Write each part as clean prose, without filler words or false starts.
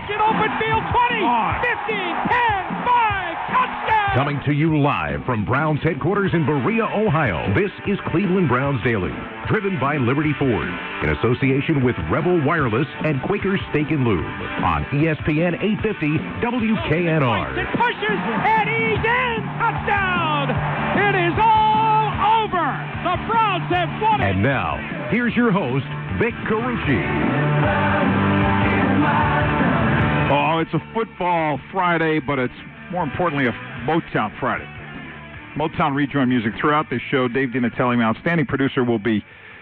pocket, open field, 20, 15, 10, 5, touchdown! Coming to you live from Browns headquarters in Berea, Ohio, this is Cleveland Browns Daily, driven by Liberty Ford, in association with Rebel Wireless and Quaker Steak and Lube, on ESPN 850 WKNR. It pushes, and he's in! Touchdown! It is all over! The Browns have won it! And now, here's your host, Vic Carucci. Oh, it's a football Friday, but it's more importantly a Motown Friday. Motown rejoin music throughout this show. Dave Dinatelli, my outstanding producer, will be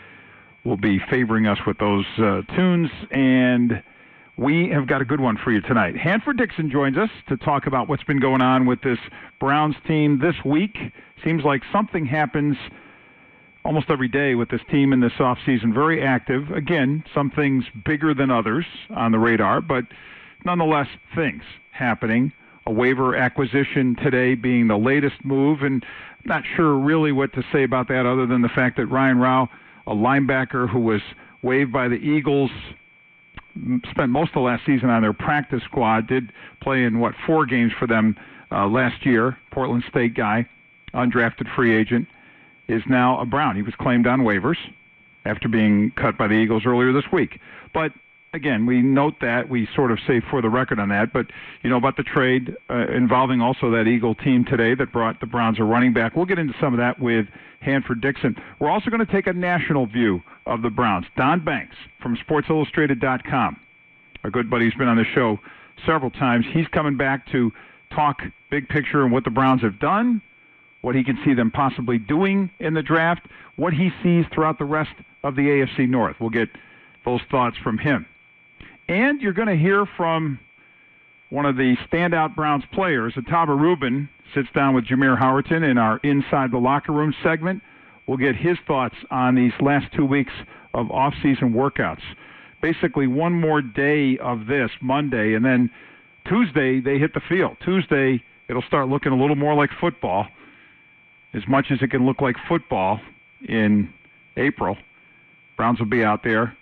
favoring us with those tunes, and we have got a good one for you tonight. Hanford Dixon joins us to talk about what's been going on with this Browns team this week. Seems like something happens almost every day with this team in this offseason. Very active. Again, some things bigger than others on the radar, but nonetheless, things happening. A waiver acquisition today being the latest move, and I'm not sure really what to say about that other than the fact that Ryan Rao, a linebacker who was waived by the Eagles, spent most of last season on their practice squad, did play in, 4 games for them last year, Portland State guy, undrafted free agent, is now a Brown. He was claimed on waivers after being cut by the Eagles earlier this week. But again, we note that, we sort of say for the record on that, but you know about the trade involving also that Eagle team today that brought the Browns a running back. We'll get into some of that with Hanford Dixon. We're also going to take a national view of the Browns. Don Banks from SportsIllustrated.com, our good buddy who's been on the show several times. He's coming back to talk big picture and what the Browns have done, what he can see them possibly doing in the draft, what he sees throughout the rest of the AFC North. We'll get those thoughts from him. And you're going to hear from one of the standout Browns players. Ataba Rubin sits down with Jameer Howerton in our Inside the Locker Room segment. We'll get his thoughts on these last 2 weeks of off-season workouts. Basically, one more day of this, Monday, and then Tuesday they hit the field. Tuesday, it'll start looking a little more like football, as much as it can look like football in April. Browns will be out there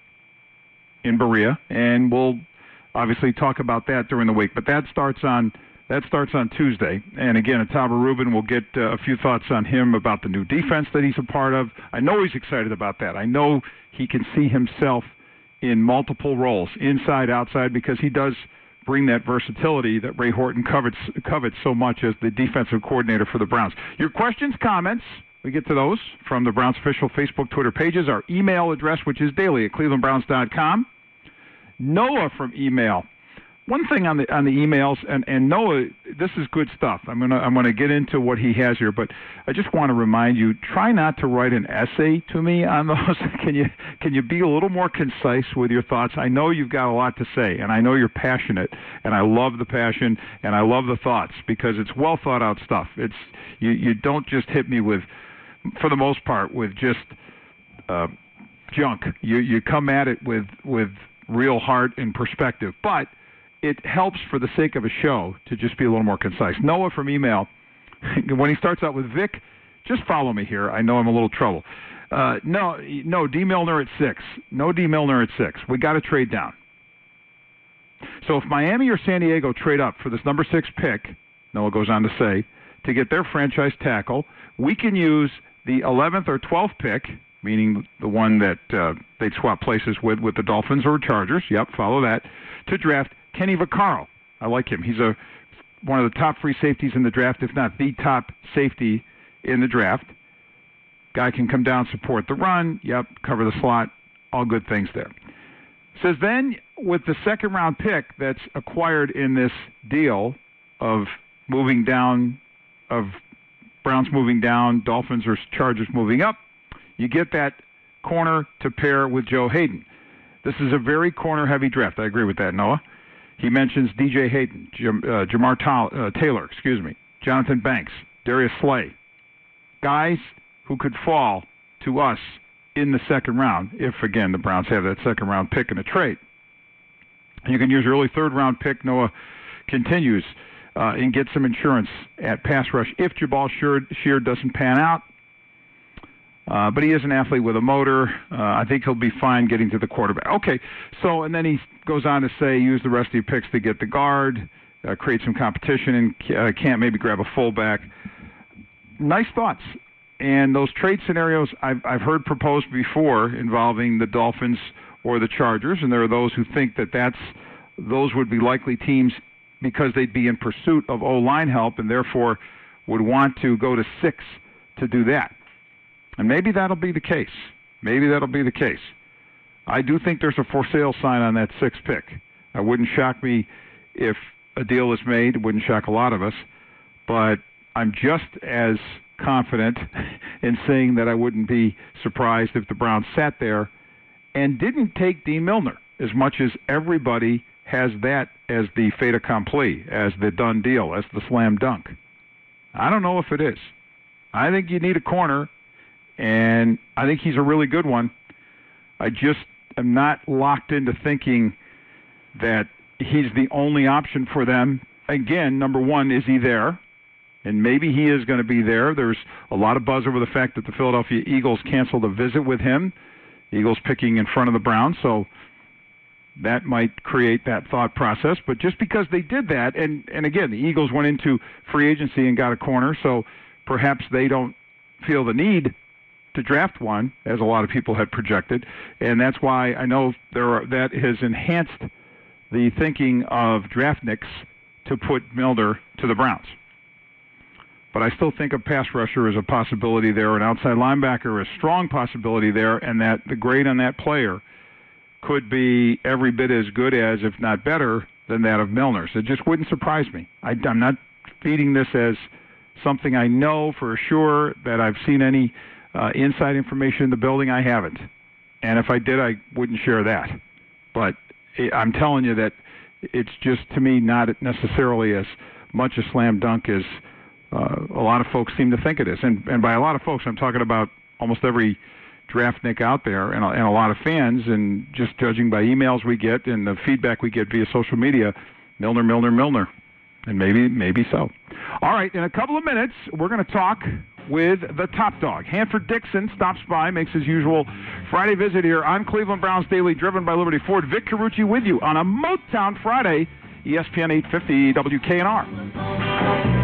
in Berea, and we'll obviously talk about that during the week. But that starts on Tuesday. And again, Ataba Rubin will get a few thoughts on him about the new defense that he's a part of. I know he's excited about that. I know he can see himself in multiple roles, inside, outside, because he does bring that versatility that Ray Horton covets so much as the defensive coordinator for the Browns. Your questions, comments, we get to those from the Browns official Facebook, Twitter pages. Our email address, which is daily@clevelandbrowns.com. Noah from email. One thing on the emails, and Noah, this is good stuff. I'm gonna get into what he has here, but I just want to remind you: try not to write an essay to me on those. Can you be a little more concise with your thoughts? I know you've got a lot to say, and I know you're passionate, and I love the passion, and I love the thoughts because it's well thought out stuff. It's you don't just hit me with, for the most part, with just junk. You come at it with real heart and perspective, but it helps for the sake of a show to just be a little more concise. Noah from email, when he starts out with Vic, just follow me here. I know I'm a little trouble. No, D. Milner at 6. No D. Milner at 6. We got to trade down. So if Miami or San Diego trade up for this number 6 pick, Noah goes on to say, to get their franchise tackle, we can use the 11th or 12th pick, meaning the one that they'd swap places with the Dolphins or Chargers. Yep, follow that, to draft Kenny Vaccaro. I like him. He's one of the top free safeties in the draft, if not the top safety in the draft. Guy can come down, support the run. Yep, cover the slot. All good things there. Says then, with the second-round pick that's acquired in this deal of moving down, of Browns moving down, Dolphins or Chargers moving up, you get that corner to pair with Joe Hayden. This is a very corner-heavy draft. I agree with that, Noah. He mentions D.J. Hayden, Jamar Taylor, Jonathan Banks, Darius Slay. Guys who could fall to us in the second round if, again, the Browns have that second-round pick in a trade. You can use your early third-round pick, Noah continues, and get some insurance at pass rush if Jabal Sheard doesn't pan out. But he is an athlete with a motor. I think he'll be fine getting to the quarterback. Okay, so, and then he goes on to say, use the rest of your picks to get the guard, create some competition, and can't maybe grab a fullback. Nice thoughts. And those trade scenarios I've heard proposed before involving the Dolphins or the Chargers, and there are those who think that those would be likely teams because they'd be in pursuit of O-line help and therefore would want to go to 6 to do that. And maybe that'll be the case. Maybe that'll be the case. I do think there's a for sale sign on that 6th pick. It wouldn't shock me if a deal is made. It wouldn't shock a lot of us. But I'm just as confident in saying that I wouldn't be surprised if the Browns sat there and didn't take Dean Milner, as much as everybody has that as the fait accompli, as the done deal, as the slam dunk. I don't know if it is. I think you need a corner, and I think he's a really good one. I just am not locked into thinking that he's the only option for them. Again, number one, is he there? And maybe he is going to be there. There's a lot of buzz over the fact that the Philadelphia Eagles canceled a visit with him. Eagles picking in front of the Browns, so that might create that thought process. But just because they did that, and again, the Eagles went into free agency and got a corner, so perhaps they don't feel the need to draft one, as a lot of people had projected. And that's why I know that has enhanced the thinking of draftniks to put Milner to the Browns. But I still think a pass rusher is a possibility there, an outside linebacker is a strong possibility there, and that the grade on that player could be every bit as good as, if not better, than that of Milner. So it just wouldn't surprise me. I'm not feeding this as something I know for sure that I've seen any inside information in the building. I haven't. And if I did, I wouldn't share that. But I'm telling you that it's just, to me, not necessarily as much a slam dunk as a lot of folks seem to think it is. And by a lot of folks, I'm talking about almost every draftnik out there and a lot of fans, and just judging by emails we get and the feedback we get via social media, Milner. And maybe so. All right, in a couple of minutes, we're going to talk with the top dog. Hanford Dixon stops by, makes his usual Friday visit here on Cleveland Browns Daily, driven by Liberty Ford. Vic Carucci with you on a Motown Friday, ESPN 850 WKNR.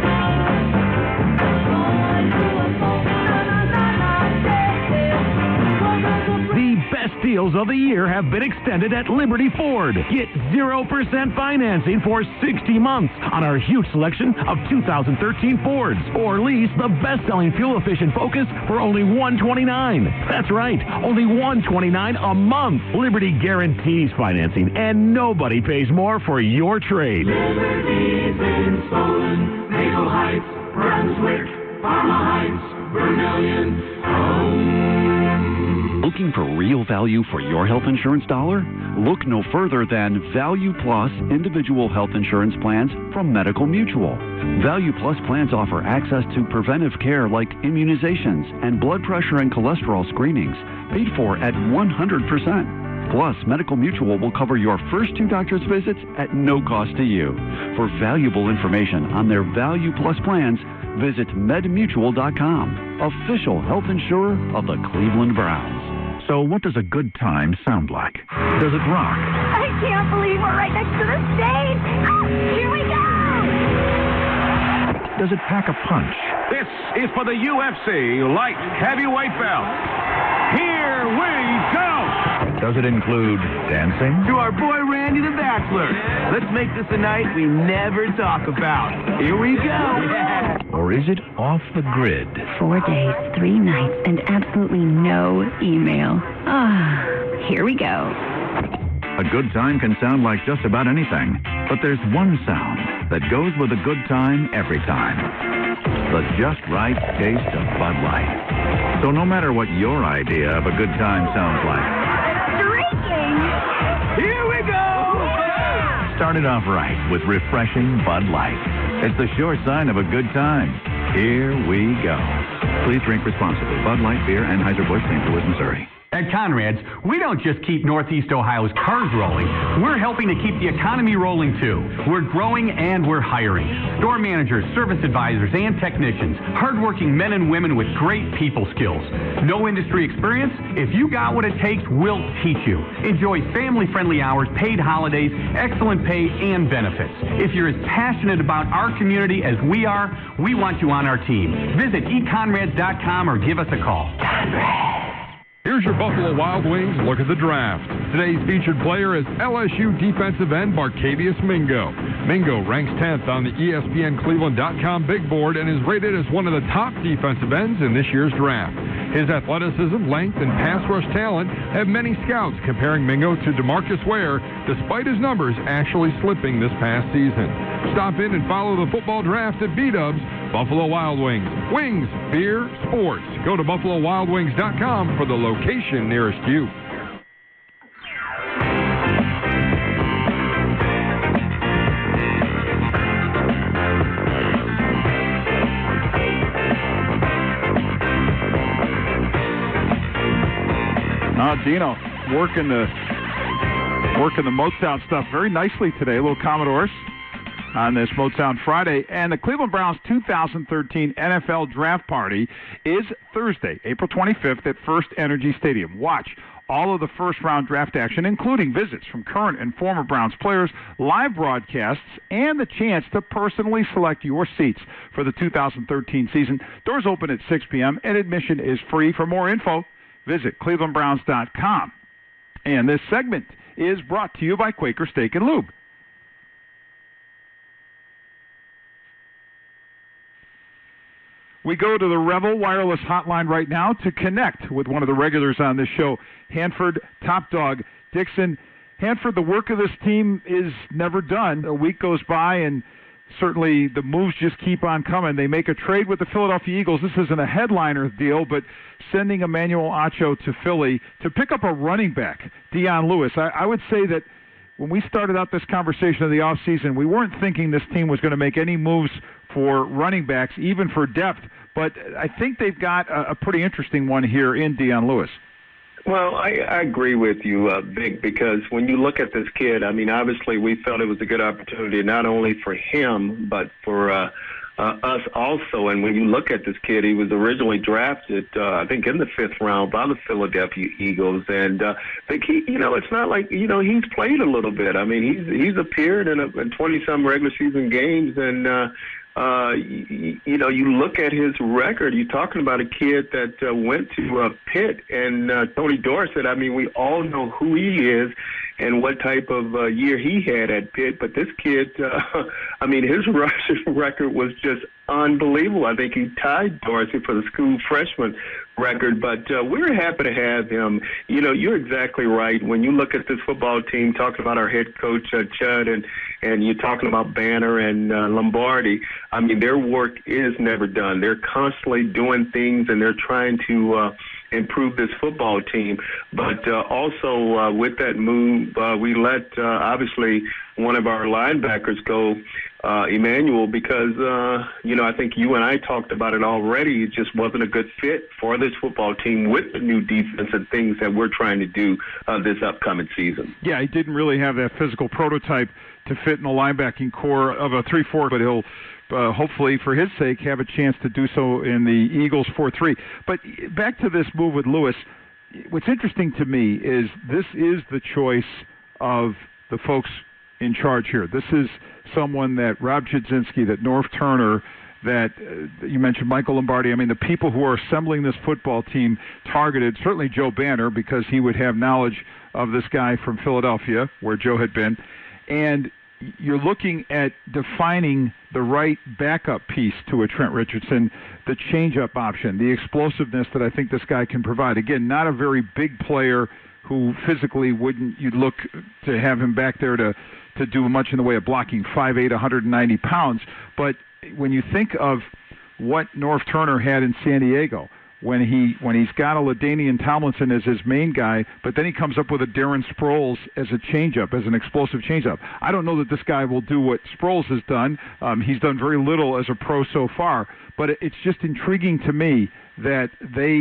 Deals of the year have been extended at Liberty Ford. Get 0% financing for 60 months on our huge selection of 2013 Fords, or lease the best-selling fuel-efficient Focus for only $129. That's right, only $129 a month. Liberty guarantees financing, and nobody pays more for your trade. Liberty's been stolen. Maple Heights, Brunswick, Parma Heights, Vermilion, Looking for real value for your health insurance dollar? Look no further than Value Plus individual health insurance plans from Medical Mutual. Value Plus plans offer access to preventive care like immunizations and blood pressure and cholesterol screenings, paid for at 100%. Plus, Medical Mutual will cover your first 2 doctor's visits at no cost to you. For valuable information on their Value Plus plans, visit medmutual.com, official health insurer of the Cleveland Browns. So what does a good time sound like? Does it rock? I can't believe we're right next to the stage. Oh, here we go. Does it pack a punch? This is for the UFC light heavyweight belt. Here we go. Does it include dancing? To our boy Randy the Bachelor. Let's make this a night we never talk about. Here we go. Yeah. Or is it off the grid? 4 days, 3 nights, and absolutely no email. Here we go. A good time can sound like just about anything, but there's one sound that goes with a good time every time. The just right taste of Bud Light. So no matter what your idea of a good time sounds like, Here we go! Yeah! start it off right with refreshing Bud Light. It's the sure sign of a good time. Here we go. Please drink responsibly. Bud Light Beer, Anheuser-Busch, St. Louis, Missouri. At Conrad's, we don't just keep Northeast Ohio's cars rolling. We're helping to keep the economy rolling, too. We're growing and we're hiring. Store managers, service advisors, and technicians. Hardworking men and women with great people skills. No industry experience? If you got what it takes, we'll teach you. Enjoy family-friendly hours, paid holidays, excellent pay, and benefits. If you're as passionate about our community as we are, we want you on our team. Visit econrads.com or give us a call. Here's your Buffalo Wild Wings look at the draft. Today's featured player is LSU defensive end Marcavius Mingo. Mingo ranks 10th on the ESPNCleveland.com big board and is rated as one of the top defensive ends in this year's draft. His athleticism, length, and pass rush talent have many scouts comparing Mingo to DeMarcus Ware, despite his numbers actually slipping this past season. Stop in and follow the football draft at B-Dubs, Buffalo Wild Wings. Wings, beer, sports. Go to BuffaloWildWings.com for the location nearest you. Dino working the Motown stuff very nicely today. A little Commodores on this Motown Friday. And the Cleveland Browns 2013 NFL Draft Party is Thursday, April 25th at First Energy Stadium. Watch all of the first-round draft action, including visits from current and former Browns players, live broadcasts, and the chance to personally select your seats for the 2013 season. Doors open at 6 p.m., and admission is free. For more info, visit clevelandbrowns.com. And this segment is brought to you by Quaker Steak and Lube. We go to the Rebel Wireless hotline right now to connect with one of the regulars on this show, Hanford Top Dog Dixon. Hanford, the work of this team is never done. A week goes by, and certainly the moves just keep on coming. They make a trade with the Philadelphia Eagles. This isn't a headliner deal, but sending Emmanuel Acho to Philly to pick up a running back, Dion Lewis. I would say that when we started out this conversation of the offseason, we weren't thinking this team was going to make any moves for running backs, even for depth. But I think they've got a pretty interesting one here in Dion Lewis. Well, I agree with you, Big, because when you look at this kid, I mean, obviously we felt it was a good opportunity not only for him, but for us also. And when you look at this kid, he was originally drafted, I think, in the 5th round by the Philadelphia Eagles. And I think it's not like, he's played a little bit. I mean, he's appeared in 20-some regular season games, and you look at his record. You're talking about a kid that went to Pitt, and Tony Dorsett. I mean, we all know who he is and what type of year he had at Pitt. But this kid, I mean, his rushing record was just unbelievable. I think he tied Dorsey for the school freshman record, but we're happy to have him. You're exactly right. When you look at this football team, talking about our head coach, Chud, and you're talking about Banner and Lombardi, I mean, their work is never done. They're constantly doing things, and they're trying to improve this football team. But also with that move, we let, obviously, one of our linebackers go, Emmanuel, because, I think you and I talked about it already. It just wasn't a good fit for this football team with the new defense and things that we're trying to do this upcoming season. Yeah, he didn't really have that physical prototype to fit in the linebacking core of a 3-4, but he'll hopefully, for his sake, have a chance to do so in the Eagles 4-3. But back to this move with Lewis, what's interesting to me is this is the choice of the folks in charge here. This is someone that Rob Chudzinski, that Norv Turner, that you mentioned Michael Lombardi. I mean, the people who are assembling this football team targeted, certainly Joe Banner, because he would have knowledge of this guy from Philadelphia, where Joe had been. And you're looking at defining the right backup piece to a Trent Richardson, the change-up option, the explosiveness that I think this guy can provide. Again, not a very big player who physically you'd look to have him back there to do much in the way of blocking, 5'8", 190 pounds. But when you think of what Norv Turner had in San Diego, when he's got a LaDainian Tomlinson as his main guy, but then he comes up with a Darren Sproles as a changeup, as an explosive changeup. I don't know that this guy will do what Sproles has done. He's done very little as a pro so far, but it's just intriguing to me that they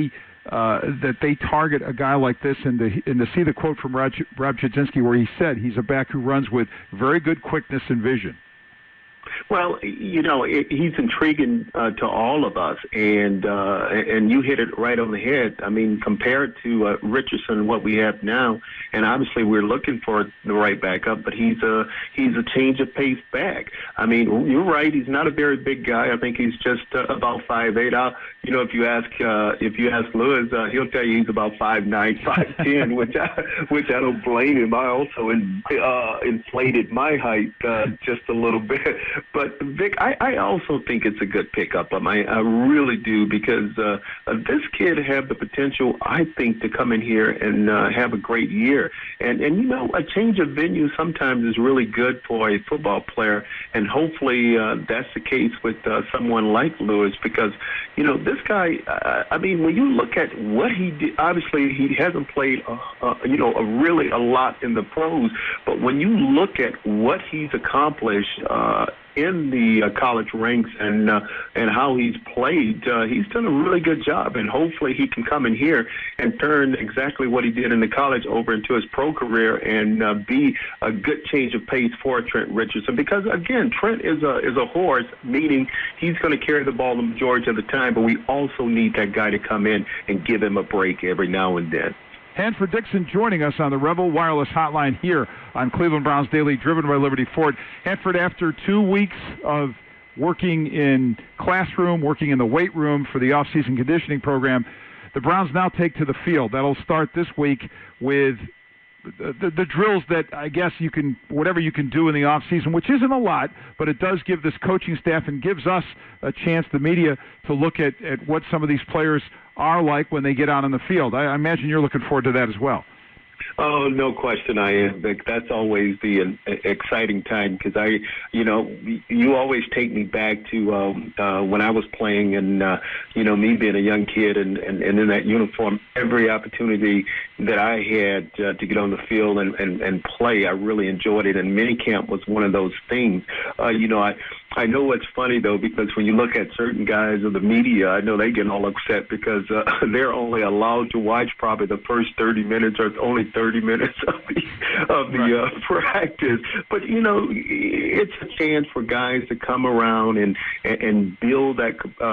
that they target a guy like this, and to see the quote from Rob Chudzinski where he said he's a back who runs with very good quickness and vision. Well, he's intriguing to all of us, and you hit it right on the head. I mean, compared to Richardson, what we have now, and obviously we're looking for the right backup, but he's a change of pace back. I mean, you're right. He's not a very big guy. I think he's just about 5'8". If you ask Lewis, he'll tell you he's about 5'9", 5'10", which I don't blame him. I also inflated my height just a little bit. But Vic, I also think it's a good pickup. I really do, because this kid have the potential, I think, to come in here and have a great year. And a change of venue sometimes is really good for a football player, and hopefully that's the case with someone like Lewis, because this guy. I mean, when you look at what he did, obviously he hasn't played really a lot in the pros, but when you look at what he's accomplished in the college ranks and how he's played, he's done a really good job, and hopefully he can come in here and turn exactly what he did in the college over into his pro career and be a good change of pace for Trent Richardson. Because again, Trent is a horse, meaning he's going to carry the ball the majority of the time, but we also need that guy to come in and give him a break every now and then. Hanford Dixon joining us on the Rebel Wireless Hotline here on Cleveland Browns Daily, driven by Liberty Ford. Hanford, after 2 weeks of working in classroom, working in the weight room for the off-season conditioning program, the Browns now take to the field. That'll start this week with the drills that I guess whatever you can do in the off season, which isn't a lot, but it does give this coaching staff and gives us a chance, the media, to look at what some of these players are like when they get out on the field. I imagine you're looking forward to that as well. Oh, no question I am, Vic. That's always the exciting time, because you always take me back to when I was playing and, me being a young kid and in that uniform, every opportunity that I had to get on the field and play, I really enjoyed it, and minicamp was one of those things. I know it's funny, though, because when you look at certain guys of the media, I know they get all upset because they're only allowed to watch probably the first 30 minutes or only 30 minutes of the practice. But, it's a chance for guys to come around and build that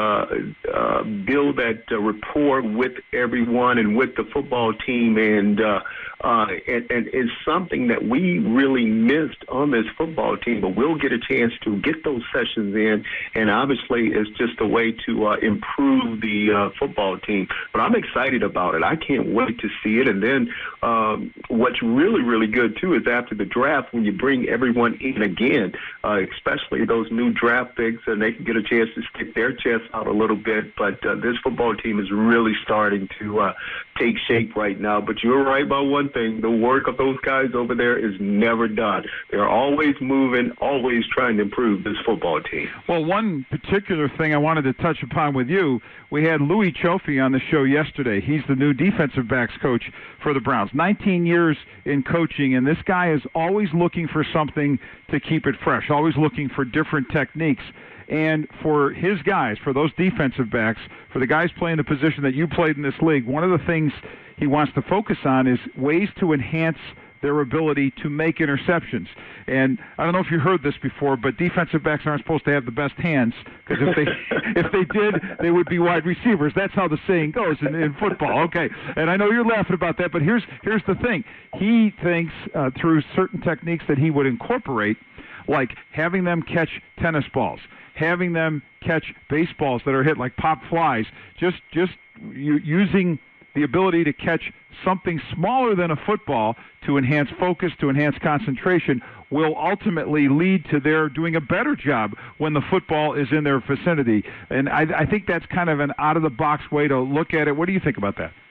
rapport with everyone and with the football team, and it's something that we really missed on this football team, but we'll get a chance to get those sessions in, and obviously it's just a way to improve the football team. But I'm excited about it. I can't wait to see it. And then what's really, really good, too, is after the draft, when you bring everyone in again, especially those new draft picks, and they can get a chance to stick their chest out a little bit. But this football team is really starting to take shape right now. But you're right about one thing. The work of those guys over there is never done. They're always moving, always trying to improve this football team. Well, one particular thing I wanted to touch upon with you, we had Louis Chofie on the show yesterday. He's the new defensive backs coach for the Browns. 19 years in coaching, and this guy is always looking for something to keep it fresh, always looking for different techniques. And for his guys, for those defensive backs, for the guys playing the position that you played in this league, one of the things he wants to focus on is ways to enhance their ability to make interceptions. And I don't know if you heard this before, but defensive backs aren't supposed to have the best hands, because if they did, they would be wide receivers. That's how the saying goes in football. Okay, and I know you're laughing about that, but here's the thing. He thinks through certain techniques that he would incorporate, like having them catch tennis balls, having them catch baseballs that are hit like pop flies, just using the ability to catch something smaller than a football to enhance focus, to enhance concentration, will ultimately lead to their doing a better job when the football is in their vicinity. And I think that's kind of an out-of-the-box way to look at it. What do you think about that?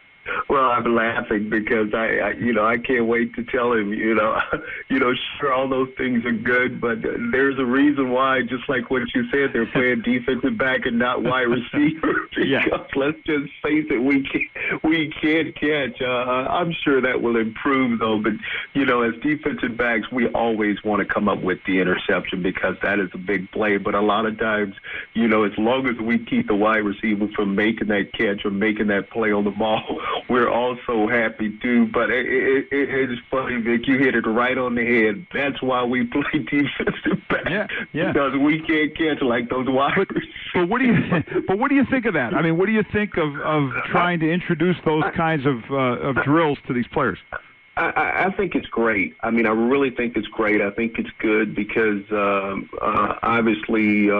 Well, I'm laughing because I can't wait to tell him, sure, all those things are good, but there's a reason why, just like what you said, they're playing defensive back and not wide receiver. Because let's just face it, we can't catch. I'm sure that will improve, though. But, as defensive backs, we always want to come up with the interception because that is a big play. But a lot of times, as long as we keep the wide receiver from making that catch or making that play on the ball, we're also happy too. But it is funny, Vic. You hit it right on the head. That's why we play defensive back. Yeah. Because we can't catch like those wide receivers. But what do you think of that? I mean, what do you think of trying to introduce those kinds of drills to these players? I think it's great. I mean, I really think it's great. I think it's good because obviously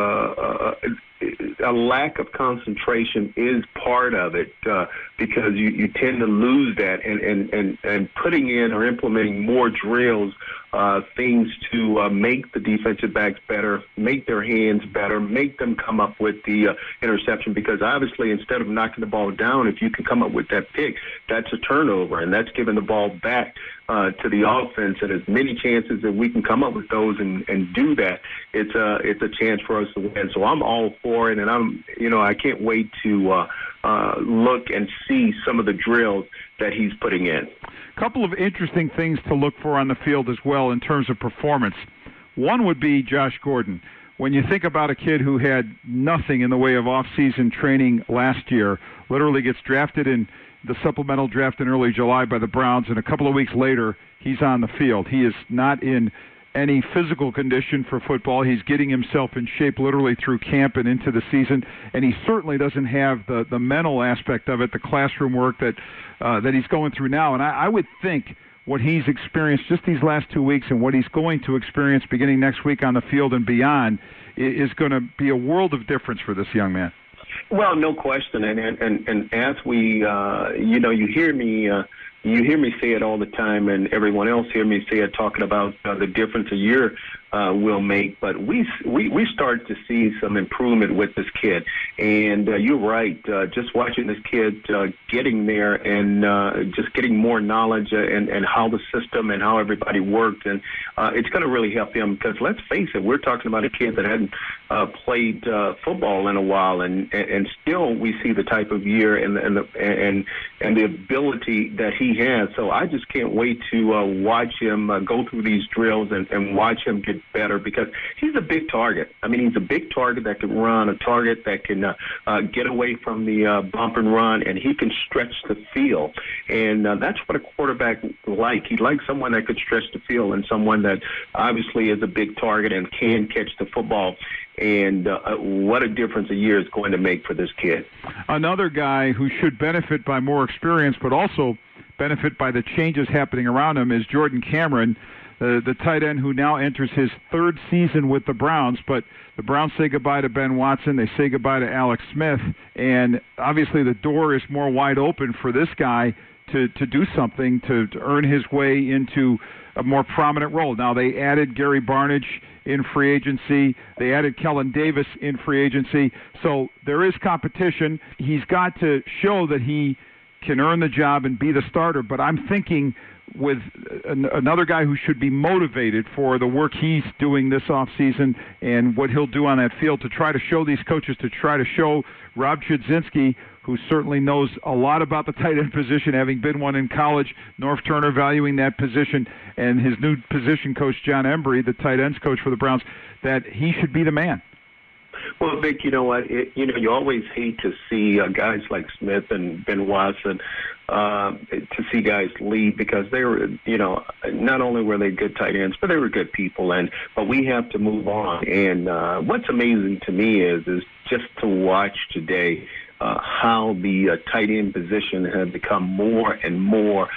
a lack of concentration is part of it because you tend to lose that. And putting in or implementing more drills, things to make the defensive backs better, make their hands better, make them come up with the interception because obviously instead of knocking the ball down, if you can come up with that pick, that's a turnover, and that's giving the ball back to the offense. And as many chances that we can come up with those and do that, it's a chance for us to win. So I'm all for it, and I can't wait to look and see some of the drills that he's putting in. A couple of interesting things to look for on the field as well in terms of performance. One would be Josh Gordon. When you think about a kid who had nothing in the way of off-season training last year, literally gets drafted in the supplemental draft in early July by the Browns, and a couple of weeks later, he's on the field. He is not in any physical condition for football. He's getting himself in shape literally through camp and into the season, and he certainly doesn't have the mental aspect of it, the classroom work that he's going through now. And I would think what he's experienced just these last 2 weeks and what he's going to experience beginning next week on the field and beyond is going to be a world of difference for this young man. Well, no question. And as we, you hear me say it all the time, and everyone else hear me say it, talking about the difference a year will make. But we start to see some improvement with this kid, and you're right. Just watching this kid getting there and just getting more knowledge and how the system and how everybody worked, and it's going to really help him. Because let's face it, we're talking about a kid that hadn't played football in a while, and still we see the type of year and the ability that he has. So I just can't wait to watch him go through these drills and watch him get better because he's a big target. I mean, he's a big target that can run, a target that can get away from the bump and run, and he can stretch the field. And that's what a quarterback like. He likes someone that could stretch the field and someone that obviously is a big target and can catch the football. And what a difference a year is going to make for this kid. Another guy who should benefit by more experience but also benefit by the changes happening around him is Jordan Cameron, the tight end who now enters his third season with the Browns. But the Browns say goodbye to Ben Watson. They say goodbye to Alex Smith. And obviously the door is more wide open for this guy to do something, to earn his way into a more prominent role. Now, they added Gary Barnidge in free agency. They added Kellen Davis in free agency. So there is competition. He's got to show that he can earn the job and be the starter. But I'm thinking with another guy who should be motivated for the work he's doing this offseason and what he'll do on that field to try to show these coaches, to try to show Rob Chudzinski, who certainly knows a lot about the tight end position, having been one in college, Norv Turner valuing that position, and his new position coach, John Embry, the tight ends coach for the Browns, that he should be the man. Well, Vic, you know what? You always hate to see guys like Smith and Ben Watson to see guys leave because they were, not only were they good tight ends, but they were good people. But we have to move on. And what's amazing to me is just to watch today how the tight end position has become more and more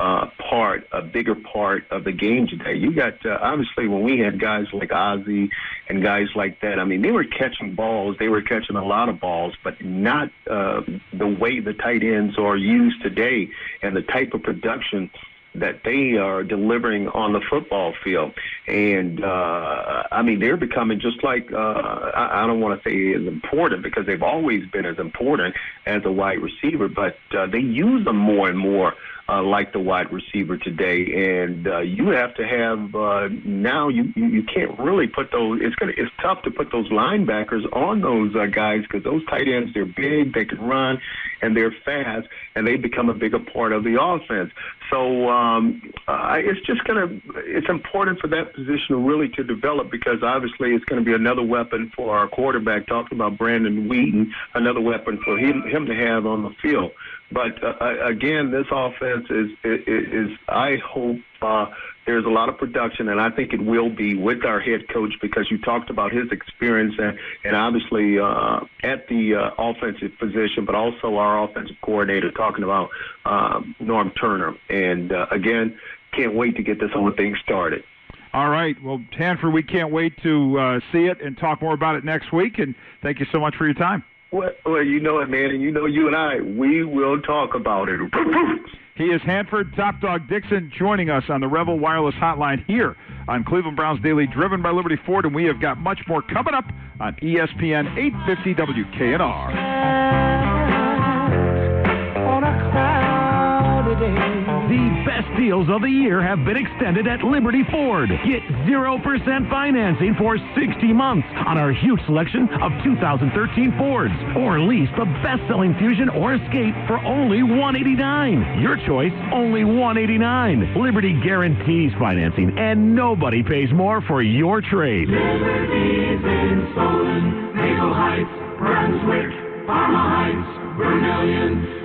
a bigger part of the game today. You got, obviously, when we had guys like Ozzie and guys like that, I mean, they were catching balls. They were catching a lot of balls, but not the way the tight ends are used today and the type of production that they are delivering on the football field. And, I mean, they're becoming just like, I don't want to say as important because they've always been as important as a wide receiver, but they use them more and more like the wide receiver today. And you have to have, now you can't really put those, it's tough to put those linebackers on those guys because those tight ends, they're big, they can run, and they're fast, and they become a bigger part of the offense. So it's important for that position really to develop because obviously it's going to be another weapon for our quarterback, talking about Brandon Wheaton, another weapon for him to have on the field. But again, this offense is I hope there's a lot of production, and I think it will be with our head coach because you talked about his experience and obviously at the offensive position, but also our offensive coordinator talking about Norm Turner. And again, can't wait to get this whole thing started. All right. Well, Hanford, we can't wait to see it and talk more about it next week, and thank you so much for your time. Well, you know it, man, and you know you and I, we will talk about it. He is Hanford Top Dog Dixon joining us on the Rebel Wireless Hotline here on Cleveland Browns Daily, driven by Liberty Ford, and we have got much more coming up on ESPN 850 WKNR. On a cloudy day. The best deals of the year have been extended at Liberty Ford. Get 0% financing for 60 months on our huge selection of 2013 Fords. Or lease the best-selling Fusion or Escape for only $189. Your choice, only $189. Liberty guarantees financing, and nobody pays more for your trade. Liberty's in Solon, Maple Heights, Brunswick, Parma Heights, Vermilion,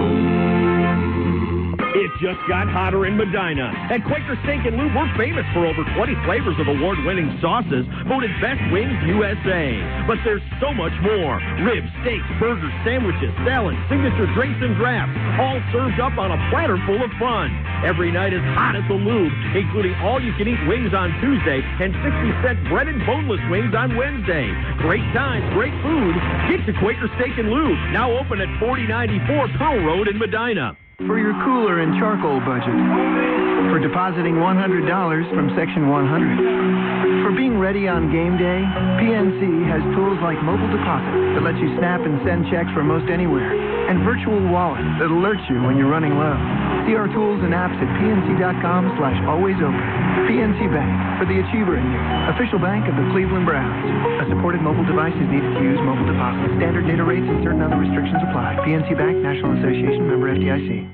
It just got hotter in Medina. At Quaker Steak and Lube, we're famous for over 20 flavors of award-winning sauces, voted Best Wings USA. But there's so much more. Ribs, steaks, burgers, sandwiches, salads, signature drinks and drafts, all served up on a platter full of fun. Every night is hot at the Lube, including all-you-can-eat wings on Tuesday and 60-cent breaded boneless wings on Wednesday. Great times, great food. Get to Quaker Steak and Lube, now open at 4094 Pearl Road in Medina. For your cooler and charcoal budget. For depositing $100 from Section 100. For being ready on game day, PNC has tools like mobile deposit that lets you snap and send checks from most anywhere, and virtual wallet that alerts you when you're running low. See our tools and apps at pnc.com/alwaysopen. PNC Bank, for the achiever in you. Official bank of the Cleveland Browns. A supported mobile device is needed to use mobile deposit. Standard data rates and certain other restrictions apply. PNC Bank, National Association, member FDIC.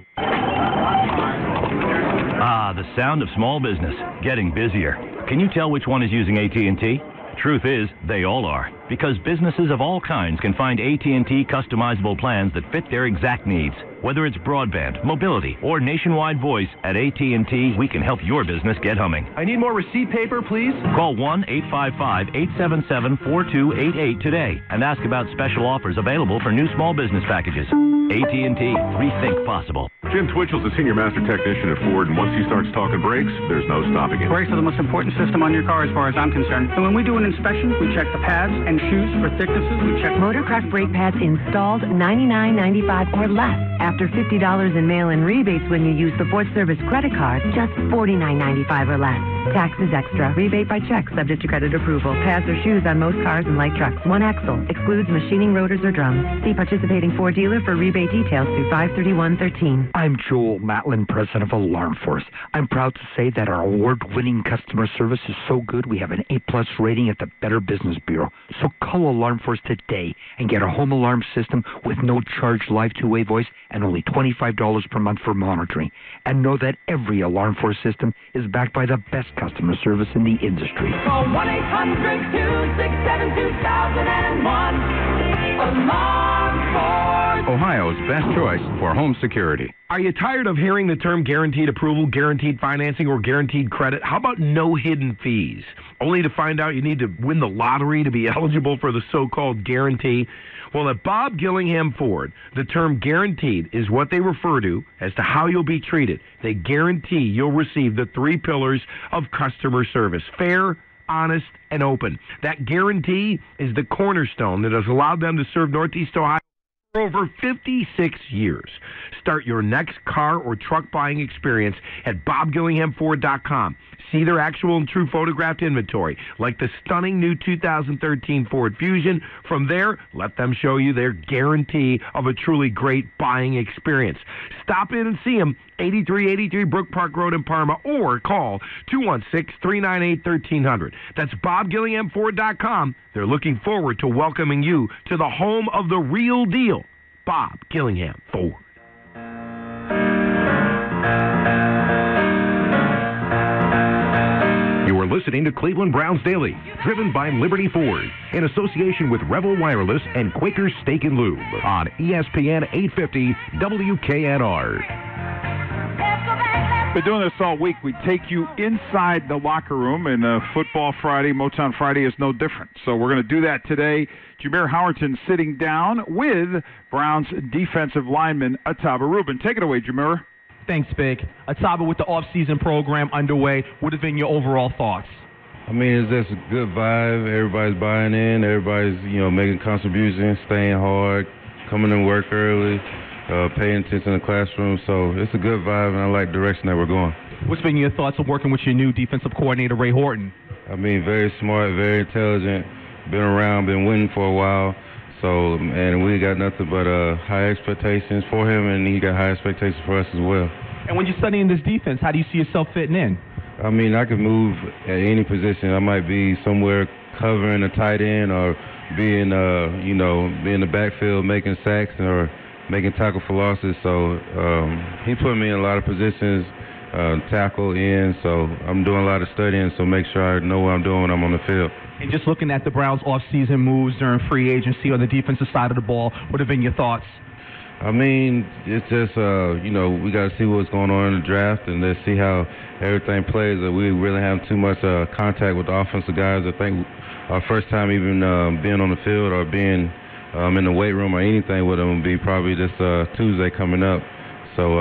Ah, the sound of small business getting busier. Can you tell which one is using AT&T? Truth is, they all are, because businesses of all kinds can find AT&T customizable plans that fit their exact needs. Whether it's broadband, mobility, or nationwide voice, at AT&T, we can help your business get humming. I need more receipt paper, please. Call 1-855-877-4288 today and ask about special offers available for new small business packages. AT&T, rethink possible. Jim Twitchell's a senior master technician at Ford, and once he starts talking brakes, there's no stopping it. Brakes are the most important system on your car as far as I'm concerned. And when we do an inspection, we check the pads and shoes for thicknesses. We check Motorcraft brake pads installed $99.95 or less. After $50 in mail-in rebates when you use the Ford Service credit card, just $49.95 or less. Taxes extra. Rebate by check, subject to credit approval. Pads or shoes on most cars and light trucks. One axle. Excludes machining rotors or drums. See participating Ford dealer for rebate details through 5/31/13. I'm Joel Matlin, president of Alarm Force. I'm proud to say that our award-winning customer service is so good we have an A+ rating at the Better Business Bureau. So call Alarm Force today and get a home alarm system with no charge live two-way voice and only $25 per month for monitoring. And know that every Alarm Force system is backed by the best customer service in the industry. Call 1-800-267-2001. Alarm Force. Ohio's best choice for home security. Are you tired of hearing the term guaranteed approval, guaranteed financing, or guaranteed credit? How about no hidden fees? Only to find out you need to win the lottery to be eligible for the so-called guarantee? Well, at Bob Gillingham Ford, the term guaranteed is what they refer to as to how you'll be treated. They guarantee you'll receive the 3 pillars of customer service: fair, honest, and open. That guarantee is the cornerstone that has allowed them to serve Northeast Ohio For over 56 years. Start your next car or truck buying experience at BobGillinghamFord.com. See their actual and true photographed inventory, like the stunning new 2013 Ford Fusion. From there, let them show you their guarantee of a truly great buying experience. Stop in and see them, 8383 Brook Park Road in Parma, or call 216-398-1300. That's BobGillinghamFord.com. They're looking forward to welcoming you to the home of the real deal. Bob Gillingham Ford. You are listening to Cleveland Browns Daily, driven by Liberty Ford, in association with Rebel Wireless and Quaker Steak and Lube on ESPN 850 WKNR. Been doing this all week. We take you inside the locker room, and Football Friday, Motown Friday is no different. So we're going to do that today. Jameer Howerton sitting down with Browns defensive lineman Ataba Rubin. Take it away, Jameer. Thanks, Vic. Ataba, with the off-season program underway, what have been your overall thoughts? I mean, it's just a good vibe. Everybody's buying in. Everybody's, making contributions, staying hard, coming to work early, paying attention in the classroom. So it's a good vibe, and I like the direction that we're going. What's been your thoughts of working with your new defensive coordinator, Ray Horton? I mean, very smart, very intelligent, been around, been winning for a while. So, and we got nothing but high expectations for him, and he got high expectations for us as well. And when you're studying this defense, how do you see yourself fitting in? I mean, I could move at any position. I might be somewhere covering a tight end or being, be in the backfield making sacks or making tackle for losses. So he put me in a lot of positions, tackle in. So I'm doing a lot of studying, so make sure I know what I'm doing when I'm on the field. And just looking at the Browns' off-season moves during free agency on the defensive side of the ball, what have been your thoughts? I mean, it's just, we got to see what's going on in the draft and let's see how everything plays. We really have too much contact with the offensive guys. I think our first time even being on the field or being in the weight room or anything with them will be probably this Tuesday coming up. So,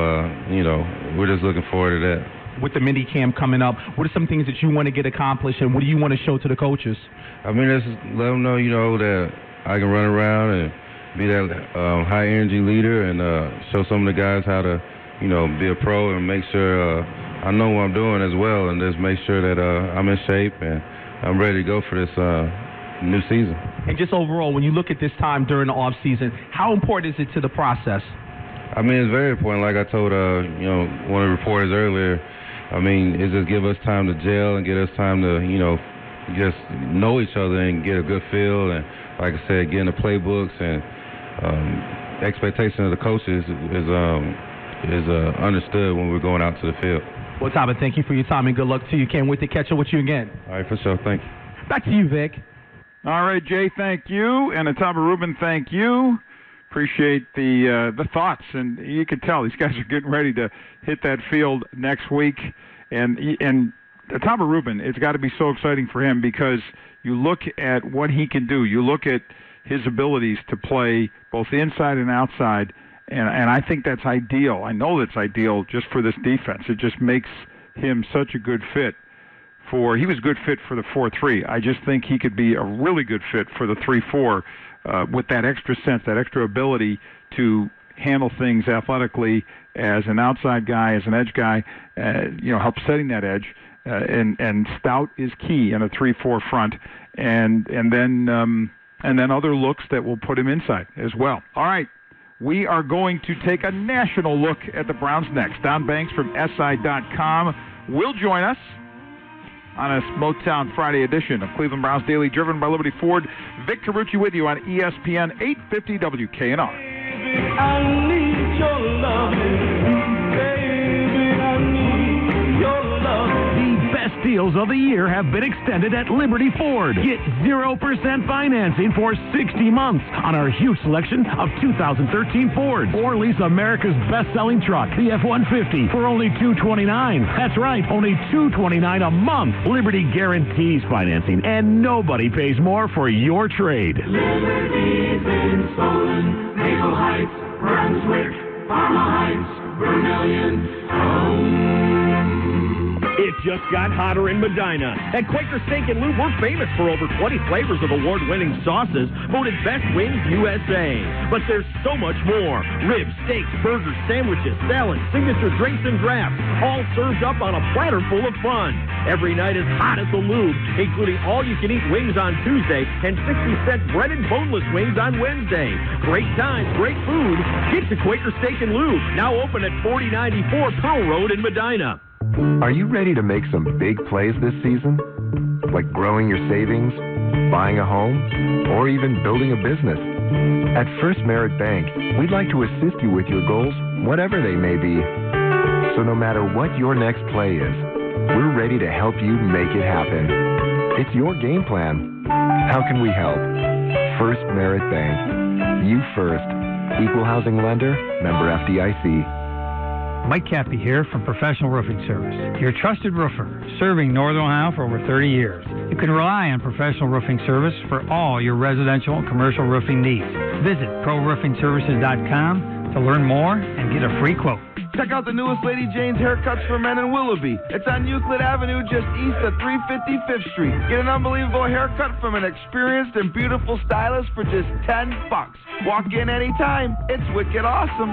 we're just looking forward to that. With the mini camp coming up, what are some things that you want to get accomplished, and what do you want to show to the coaches? I mean, just let them know, that I can run around and be that high energy leader and show some of the guys how to, be a pro and make sure I know what I'm doing as well, and just make sure that I'm in shape and I'm ready to go for this new season. And just overall, when you look at this time during the off season, how important is it to the process? I mean, it's very important. Like I told one of the reporters earlier. I mean, it just give us time to gel and get us time to, just know each other and get a good feel. And like I said, getting the playbooks and expectation of the coaches is understood when we're going out to the field. Well, Tyler, thank you for your time and good luck to you. Can't wait to catch up with you again. All right, for sure. Thank you. Back to you, Vic. All right, Jay, thank you. And Ataba Rubin, thank you. Appreciate the thoughts, and you can tell these guys are getting ready to hit that field next week. And Ataba Rubin, it's got to be so exciting for him because you look at what he can do. You look at his abilities to play both inside and outside, and I think that's ideal. I know that's ideal just for this defense. It just makes him such a good fit. He was a good fit for the 4-3. I just think he could be a really good fit for the 3-4. With that extra sense, that extra ability to handle things athletically as an outside guy, as an edge guy, help setting that edge. And stout is key in a 3-4 front, and then other looks that will put him inside as well. All right, we are going to take a national look at the Browns next. Don Banks from SI.com will join us on a Motown Friday edition of Cleveland Browns Daily, driven by Liberty Ford. Vic Carucci with you on ESPN 850 WKNR. I need your love, baby, I need your love. The best deals of the year have been extended at Liberty Ford. Get 0% financing for 60 months on our huge selection of 2013 Fords. Or lease America's best-selling truck, the F-150, for only $229. That's right, only $229 a month. Liberty guarantees financing, and nobody pays more for your trade. Liberty's in Solon, Maple Heights, Brunswick, Parma Heights, Vermillion, It just got hotter in Medina. At Quaker Steak and Lube, we're famous for over 20 flavors of award-winning sauces, voted Best Wings USA. But there's so much more. Ribs, steaks, burgers, sandwiches, salads, signature drinks, and drafts, all served up on a platter full of fun. Every night is hot at the Lube, including all-you-can-eat wings on Tuesday and 60-cent breaded boneless wings on Wednesday. Great times, great food. Get to Quaker Steak and Lube, now open at 4094 Pearl Road in Medina. Are you ready to make some big plays this season? Like growing your savings, buying a home, or even building a business? At First Merit Bank, we'd like to assist you with your goals, whatever they may be. So no matter what your next play is, we're ready to help you make it happen. It's your game plan. How can we help? First Merit Bank. You first. Equal housing lender, member FDIC. Mike Cappy here from Professional Roofing Service, your trusted roofer, serving Northern Ohio for over 30 years. You can rely on Professional Roofing Service for all your residential and commercial roofing needs. Visit ProRoofingServices.com to learn more and get a free quote. Check out the newest Lady Jane's haircuts for men in Willoughby. It's on Euclid Avenue, just east of 355th Street. Get an unbelievable haircut from an experienced and beautiful stylist for just $10. Walk in anytime. It's wicked awesome.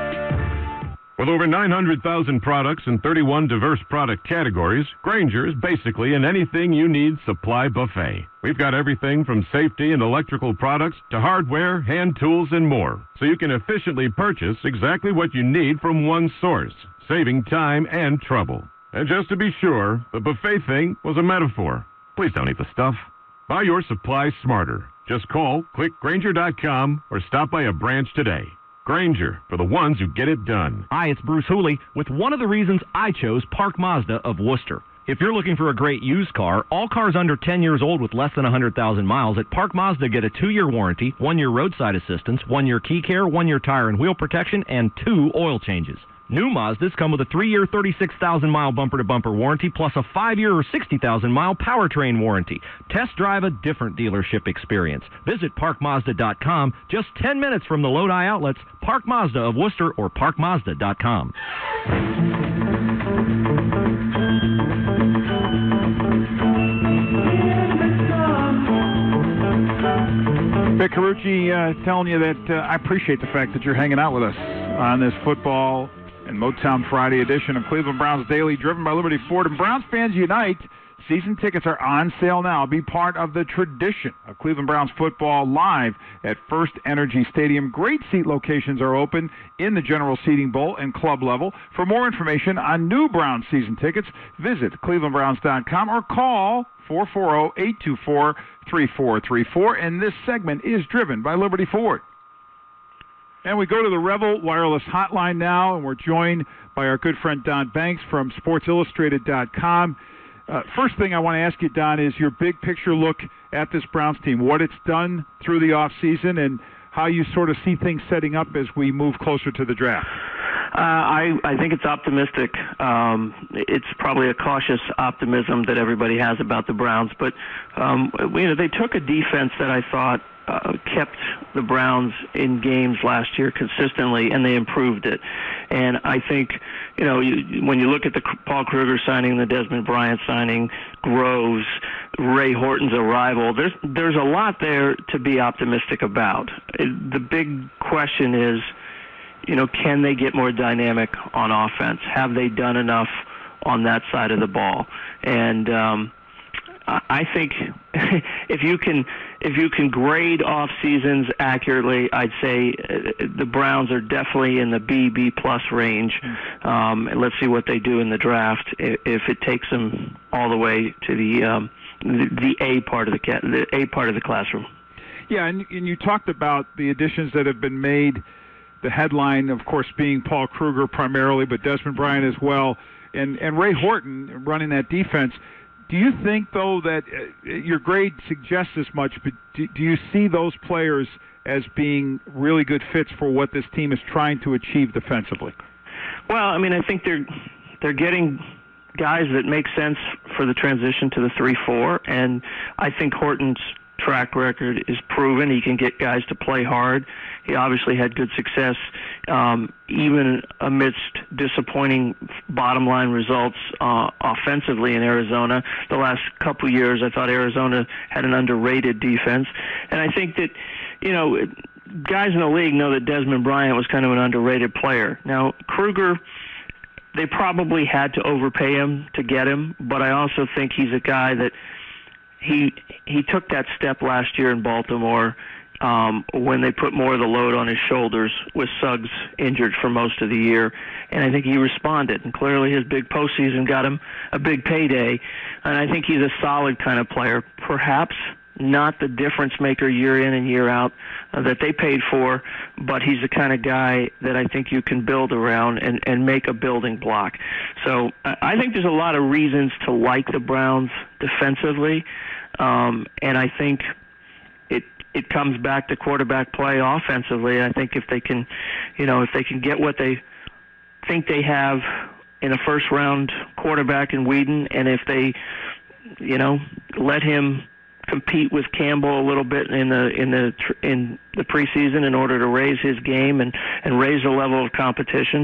With over 900,000 products and 31 diverse product categories, Grainger's basically an anything you need supply buffet. We've got everything from safety and electrical products to hardware, hand tools, and more, so you can efficiently purchase exactly what you need from one source, saving time and trouble. And just to be sure, the buffet thing was a metaphor. Please don't eat the stuff. Buy your supplies smarter. Just call, click Grainger.com, or stop by a branch today. Grainger, for the ones who get it done. Hi, it's Bruce Hooley with one of the reasons I chose Park Mazda of Worcester. If you're looking for a great used car, all cars under 10 years old with less than 100,000 miles at Park Mazda get a 2-year warranty, 1-year roadside assistance, 1-year key care, 1-year tire and wheel protection, and 2 oil changes. New Mazdas come with a 3-year, 36,000-mile bumper-to-bumper warranty, plus a 5-year or 60,000-mile powertrain warranty. Test drive a different dealership experience. Visit ParkMazda.com, just 10 minutes from the Lodi outlets, Park Mazda of Worcester, or ParkMazda.com. Vic Carucci telling you that I appreciate the fact that you're hanging out with us on this football and Motown Friday edition of Cleveland Browns Daily, driven by Liberty Ford. And Browns fans unite. Season tickets are on sale now. Be part of the tradition of Cleveland Browns football live at First Energy Stadium. Great seat locations are open in the General Seating Bowl and club level. For more information on new Browns season tickets, visit clevelandbrowns.com or call 440-824-3434. And this segment is driven by Liberty Ford. And we go to the Rebel Wireless Hotline now, and we're joined by our good friend Don Banks from SportsIllustrated.com. First thing I want to ask you, Don, is your big picture look at this Browns team, what it's done through the offseason, and how you sort of see things setting up as we move closer to the draft. I think it's optimistic. It's probably a cautious optimism that everybody has about the Browns, but they took a defense that I thought kept the Browns in games last year consistently, and they improved it. And I think, when you look at the Paul Kruger signing, the Desmond Bryant signing, Groves, Ray Horton's arrival, there's a lot there to be optimistic about. The big question is, can they get more dynamic on offense? Have they done enough on that side of the ball? And I think if you can grade off seasons accurately, I'd say the Browns are definitely in the B plus range. And let's see what they do in the draft if it takes them all the way to the A part of the classroom. Yeah, and you talked about the additions that have been made. The headline, of course, being Paul Kruger primarily, but Desmond Bryant as well, and Ray Horton running that defense. Do you think, though, that your grade suggests as much, but do you see those players as being really good fits for what this team is trying to achieve defensively? Well, I think they're getting guys that make sense for the transition to the 3-4, and I think Horton's track record is proven. He can get guys to play hard. He obviously had good success even amidst disappointing bottom-line results offensively in Arizona. The last couple years, I thought Arizona had an underrated defense. And I think that, guys in the league know that Desmond Bryant was kind of an underrated player. Now, Kruger, they probably had to overpay him to get him, but I also think he's a guy that he took that step last year in Baltimore when they put more of the load on his shoulders with Suggs injured for most of the year, and I think he responded. And clearly his big postseason got him a big payday, and I think he's a solid kind of player. Perhaps not the difference maker year in and year out that they paid for, but he's the kind of guy that I think you can build around and make a building block. So I think there's a lot of reasons to like the Browns defensively, and I think it comes back to quarterback play offensively. I think if they can get what they think they have in a first-round quarterback in Whedon, and if they, let him compete with Campbell a little bit in the preseason in order to raise his game and raise the level of competition.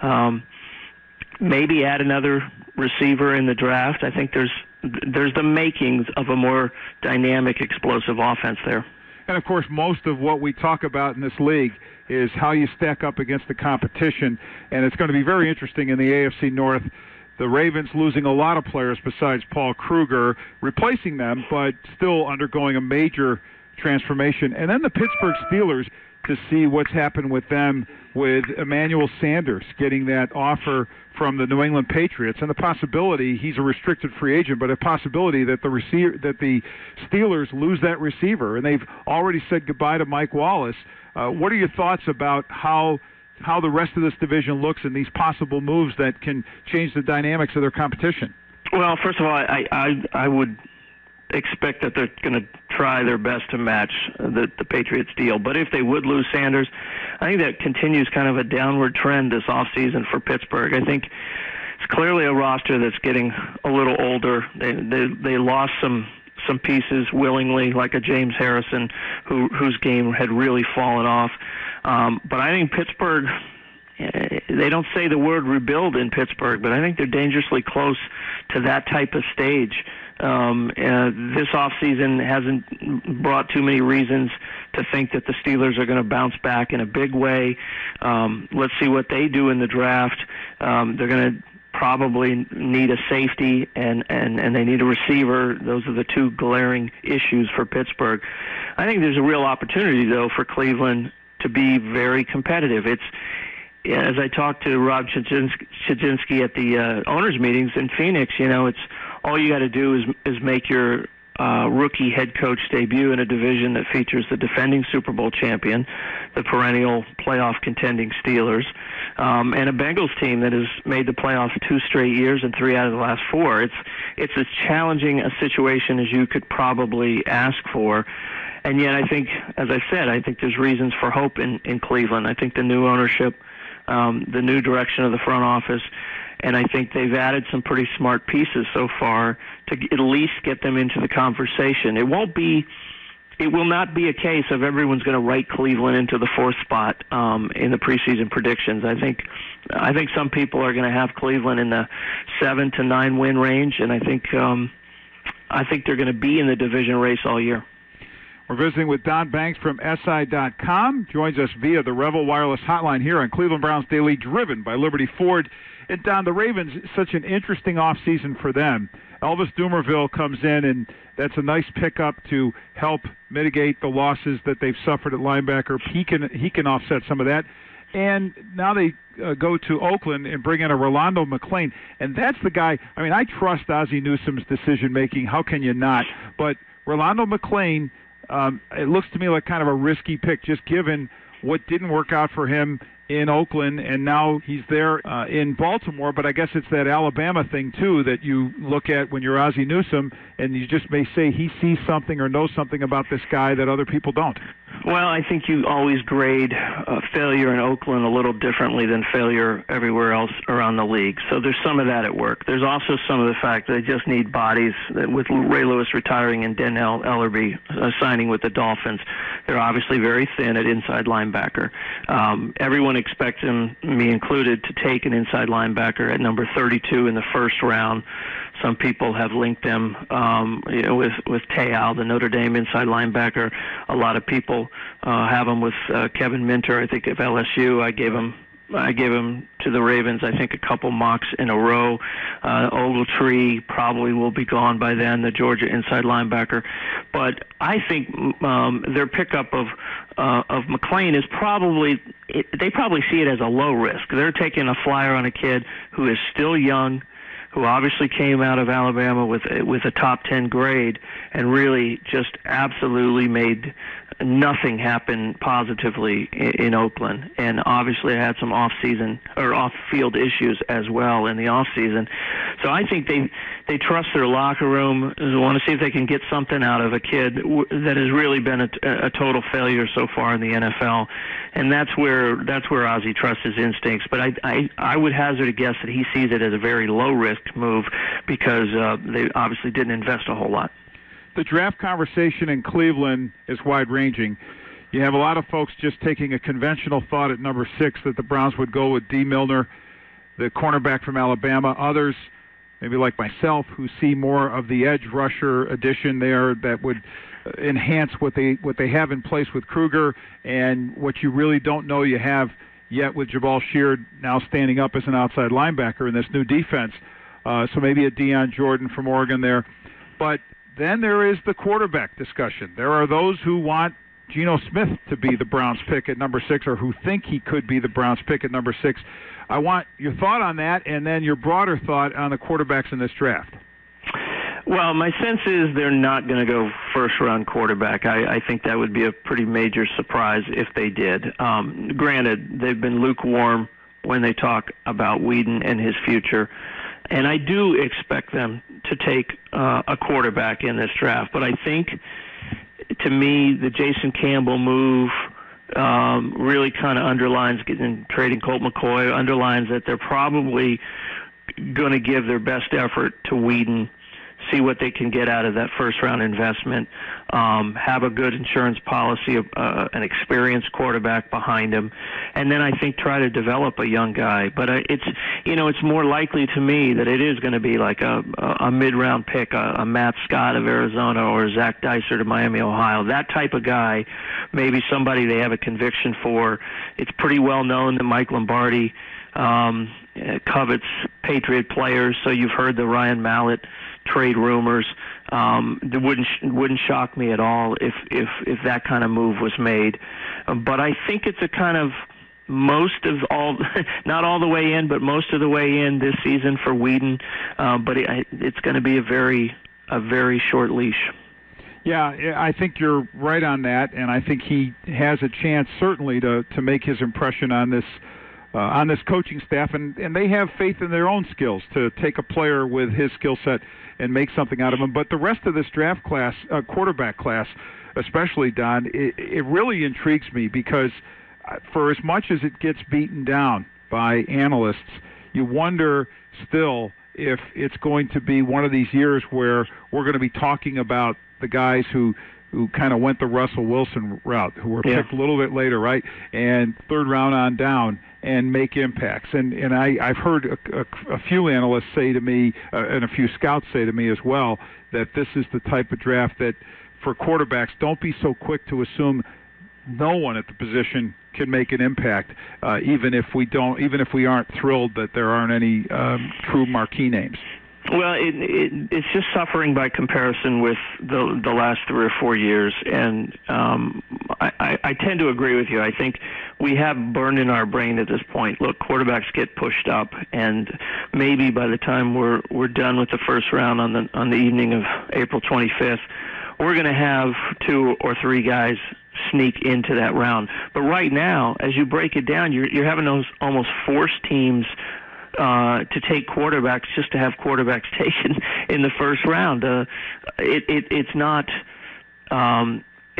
Maybe add another receiver in the draft. I think there's the makings of a more dynamic, explosive offense there. And, of course, most of what we talk about in this league is how you stack up against the competition, and it's going to be very interesting in the AFC North. The Ravens losing a lot of players besides Paul Kruger, replacing them, but still undergoing a major transformation. And then the Pittsburgh Steelers, to see what's happened with them, with Emmanuel Sanders getting that offer from the New England Patriots, and the possibility, he's a restricted free agent, but a possibility that the Steelers lose that receiver, and they've already said goodbye to Mike Wallace. What are your thoughts about how the rest of this division looks and these possible moves that can change the dynamics of their competition? Well, first of all, I would expect that they're going to try their best to match the Patriots deal. But if they would lose Sanders, I think that continues kind of a downward trend this offseason for Pittsburgh. I think it's clearly a roster that's getting a little older. They lost some pieces willingly, like a James Harrison, whose game had really fallen off. But I think Pittsburgh, they don't say the word rebuild in Pittsburgh, but I think they're dangerously close to that type of stage. This offseason hasn't brought too many reasons to think that the Steelers are going to bounce back in a big way. Let's see what they do in the draft. They're going to probably need a safety and they need a receiver. Those are the two glaring issues for Pittsburgh. I think there's a real opportunity, though, for Cleveland to be very competitive. It's, as I talked to Rob Chudzinski at the owners' meetings in Phoenix, it's all you got to do is make your rookie head coach debut in a division that features the defending Super Bowl champion, the perennial playoff contending Steelers, and a Bengals team that has made the playoffs 2 straight years and 3 out of the last 4. It's as challenging a situation as you could probably ask for. And yet I think, as I said, I think there's reasons for hope in Cleveland. I think the new ownership, the new direction of the front office, and I think they've added some pretty smart pieces so far to at least get them into the conversation. It will not be a case of everyone's going to write Cleveland into the 4th spot in the preseason predictions. I think some people are going to have Cleveland in the 7 to 9 win range, and I think they're going to be in the division race all year. We're visiting with Don Banks from SI.com. Joins us via the Revel Wireless Hotline here on Cleveland Browns Daily, driven by Liberty Ford. And Don, the Ravens, such an interesting offseason for them. Elvis Dumervil comes in, and that's a nice pickup to help mitigate the losses that they've suffered at linebacker. He can offset some of that. And now they go to Oakland and bring in a Rolando McClain. And that's the guy, I trust Ozzie Newsome's decision-making. How can you not? But Rolando McClain, it looks to me like kind of a risky pick, just given what didn't work out for him in Oakland, and now he's there in Baltimore. But I guess it's that Alabama thing, too, that you look at when you're Ozzie Newsome, and you just may say he sees something or knows something about this guy that other people don't. Well, I think you always grade failure in Oakland a little differently than failure everywhere else around the league. So there's some of that at work. There's also some of the fact that they just need bodies. With Ray Lewis retiring and Daniel Ellerby signing with the Dolphins, they're obviously very thin at inside linebacker. Everyone expects him, me included, to take an inside linebacker at number 32 in the first round. Some people have linked them with Te'o, the Notre Dame inside linebacker. A lot of people have him with Kevin Minter, I think, of LSU. I gave him to the Ravens, I think, a couple mocks in a row. Ogletree probably will be gone by then, the Georgia inside linebacker. But I think their pickup of McClain is they probably see it as a low risk. They're taking a flyer on a kid who is still young, who obviously came out of Alabama with a top 10 grade and really just absolutely made nothing happen positively in Oakland, and obviously had some off-field issues as well in the off-season. So I think they trust their locker room. They want to see if they can get something out of a kid that has really been a total failure so far in the NFL, and that's where Ozzie trusts his instincts. But I would hazard a guess that he sees it as a very low-risk move because they obviously didn't invest a whole lot. The draft conversation in Cleveland is wide-ranging. You have a lot of folks just taking a conventional thought at number 6 that the Browns would go with D. Milner, the cornerback from Alabama. Others, maybe like myself, who see more of the edge rusher addition there that would enhance what they have in place with Kruger, and what you really don't know you have yet with Jabal Sheard now standing up as an outside linebacker in this new defense. So maybe a Deion Jordan from Oregon there. But then there is the quarterback discussion. There are those who want Geno Smith to be the Browns pick at number 6, or who think he could be the Browns pick at number 6. I want your thought on that, and then your broader thought on the quarterbacks in this draft. Well, my sense is they're not going to go first-round quarterback. I think that would be a pretty major surprise if they did. Granted, they've been lukewarm when they talk about Whedon and his future. And I do expect them to take a quarterback in this draft. But I think, to me, the Jason Campbell move really kind of underlines, trading Colt McCoy, underlines that they're probably going to give their best effort to Whedon, see what they can get out of that first-round investment, have a good insurance policy, an experienced quarterback behind him, and then I think try to develop a young guy. But it's more likely to me that it is going to be like a mid-round pick, a Matt Scott of Arizona or Zach Dicer to Miami, Ohio. That type of guy, maybe somebody they have a conviction for. It's pretty well known that Mike Lombardi covets Patriot players, so you've heard the Ryan Mallett trade rumors. It wouldn't shock me at all if that kind of move was made. But I think it's a kind of most of all, not all the way in, but most of the way in this season for Whedon. But it's going to be a very short leash. Yeah, I think you're right on that, and I think he has a chance certainly to make his impression on this coaching staff, and they have faith in their own skills to take a player with his skill set and make something out of him. But the rest of this draft class, quarterback class, especially, Don, it really intrigues me because for as much as it gets beaten down by analysts, you wonder still if it's going to be one of these years where we're going to be talking about the guys who kind of went the Russell Wilson route, who were picked a little bit later, right, and third round on down, and make impacts. And I've heard a few analysts say to me, and a few scouts say to me as well, that this is the type of draft that for quarterbacks, don't be so quick to assume no one at the position can make an impact, even if we aren't thrilled that there aren't any true marquee names. Well, it's just suffering by comparison with the last 3 or 4 years, and I tend to agree with you. I think we have burned in our brain at this point. Look, quarterbacks get pushed up, and maybe by the time we're done with the first round on the evening of April 25th, we're going to have 2 or 3 guys sneak into that round. But right now, as you break it down, you're having those almost forced teams to take quarterbacks just to have quarterbacks taken in the first round. It's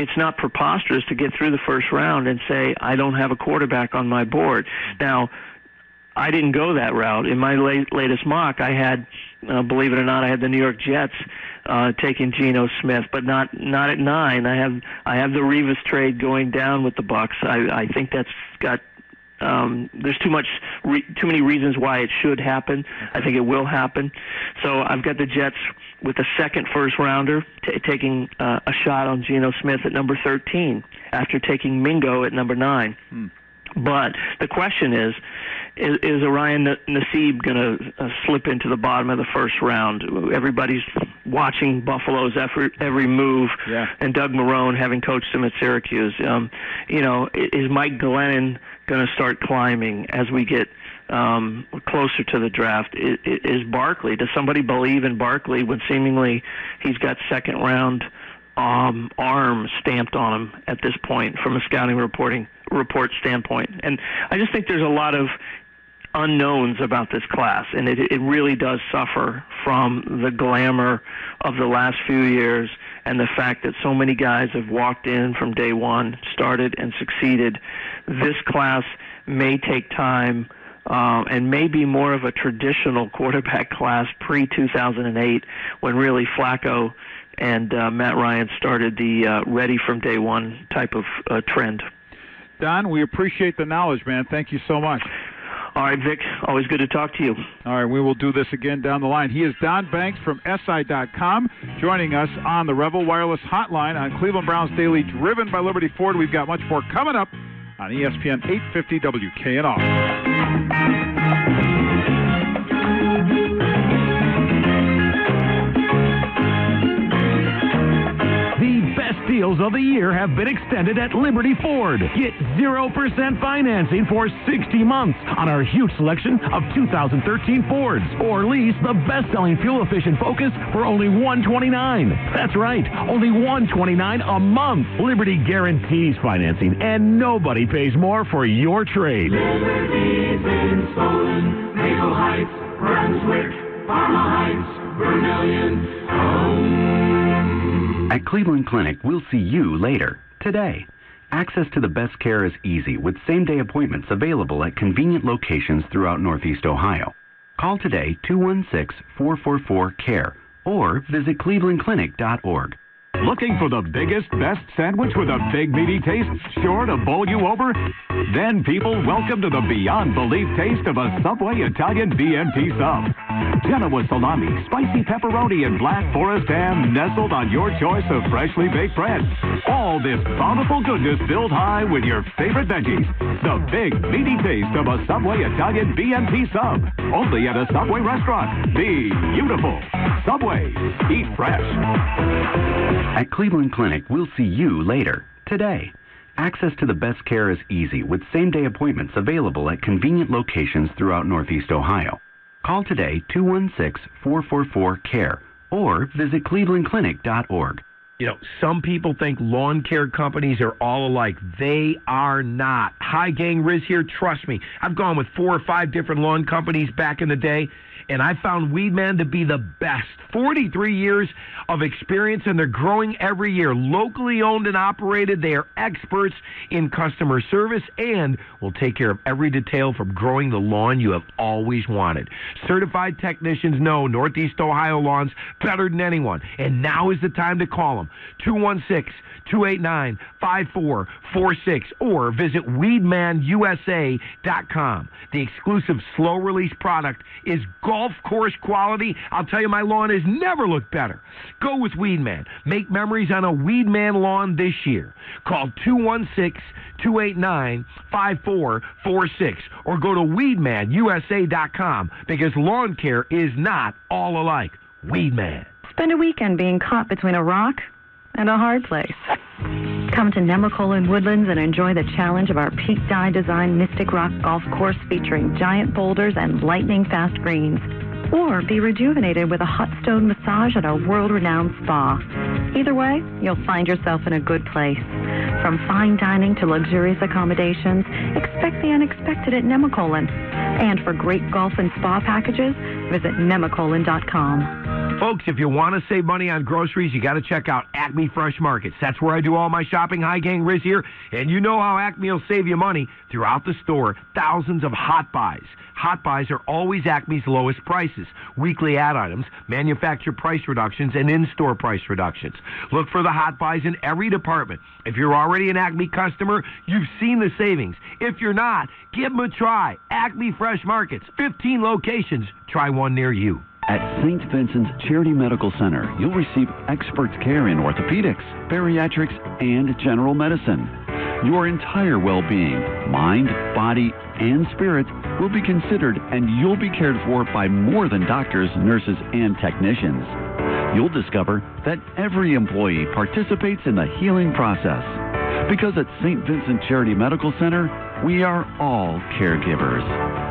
it's not preposterous to get through the first round and say, I don't have a quarterback on my board. Now, I didn't go that route. In my latest mock, I had, believe it or not, I had the New York Jets taking Geno Smith, but not at 9. I have the Revis trade going down with the Bucs. I think that's got there's too many reasons why it should happen. I think it will happen. So I've got the Jets with the second first rounder taking a shot on Geno Smith at number 13 after taking Mingo at number 9. But the question is Orion Nassib going to slip into the bottom of the first round? Everybody's watching Buffalo's every move, and Doug Marrone, having coached him at Syracuse. Is Mike Glennon going to start climbing as we get closer to the draft? Is Barkley? Does somebody believe in Barkley when seemingly he's got second round arm stamped on him at this point from a scouting report standpoint? And I just think there's a lot of unknowns about this class, and it really does suffer from the glamour of the last few years and the fact that so many guys have walked in from day one, started and succeeded. This class may take time and may be more of a traditional quarterback class pre-2008 when really Flacco and Matt Ryan started the ready from day one type of trend. Don, we appreciate the knowledge, man. Thank you so much. All right, Vic, always good to talk to you. All right, we will do this again down the line. He is Don Banks from SI.com, joining us on the Rebel Wireless Hotline on Cleveland Browns Daily, driven by Liberty Ford. We've got much more coming up on ESPN 850 WKNR. Deals of the year have been extended at Liberty Ford. Get 0% financing for 60 months on our huge selection of 2013 Fords, or lease the best-selling fuel-efficient Focus for only $129. That's right, only $129 a month. Liberty guarantees financing, and nobody pays more for your trade. Liberty's in Solon, Maple Heights, Brunswick, Parma Heights, Vermillion, At Cleveland Clinic, we'll see you later, today. Access to the best care is easy with same-day appointments available at convenient locations throughout Northeast Ohio. Call today 216-444-CARE or visit clevelandclinic.org. Looking for the biggest, best sandwich with a big meaty taste sure to bowl you over? Then, people, welcome to the beyond belief taste of a Subway Italian BMT sub. Genoa salami, spicy pepperoni, and Black Forest ham nestled on your choice of freshly baked bread. All this bountiful goodness filled high with your favorite veggies. The big, meaty taste of a Subway Italian BMT sub. Only at a Subway restaurant. Be beautiful. Subway. Eat fresh. At Cleveland Clinic, we'll see you later, today. Access to the best care is easy with same-day appointments available at convenient locations throughout Northeast Ohio. Call today 216-444-CARE or visit clevelandclinic.org. You know, some people think lawn care companies are all alike. They are not. Hi, gang, Riz here. Trust me. I've gone with 4 or 5 different lawn companies back in the day, and I found Weedman to be the best. 43 years of experience, and they're growing every year. Locally owned and operated, they are experts in customer service and will take care of every detail from growing the lawn you have always wanted. Certified technicians know Northeast Ohio lawns better than anyone, and now is the time to call them. 216-289-5446 or visit WeedmanUSA.com. The exclusive slow-release product is golf course quality. I'll tell you, my lawn has never looked better. Go with Weedman. Make memories on a Weedman lawn this year. Call 216-289-5446 or go to WeedmanUSA.com because lawn care is not all alike. Weedman. Spend a weekend being caught between a rock and a hard place. Come to Nemacolin Woodlands and enjoy the challenge of our Pete Dye designed Mystic Rock golf course featuring giant boulders and lightning-fast greens. Or be rejuvenated with a hot stone massage at our world-renowned spa. Either way, you'll find yourself in a good place. From fine dining to luxurious accommodations, expect the unexpected at Nemacolin. And for great golf and spa packages, visit Nemacolin.com. Folks, if you want to save money on groceries, you got to check out Acme Fresh Markets. That's where I do all my shopping. Hi, gang, Riz here. And you know how Acme will save you money. Throughout the store, thousands of hot buys. Hot buys are always Acme's lowest prices. Weekly ad items, manufacturer price reductions, and in-store price reductions. Look for the hot buys in every department. If you're already an Acme customer, you've seen the savings. If you're not, give them a try. Acme Fresh Markets, 15 locations. Try one near you. At St. Vincent's Charity Medical Center, you'll receive expert care in orthopedics, bariatrics, and general medicine. Your entire well-being, mind, body, and spirit will be considered, and you'll be cared for by more than doctors, nurses, and technicians. You'll discover that every employee participates in the healing process. Because at St. Vincent Charity Medical Center, we are all caregivers.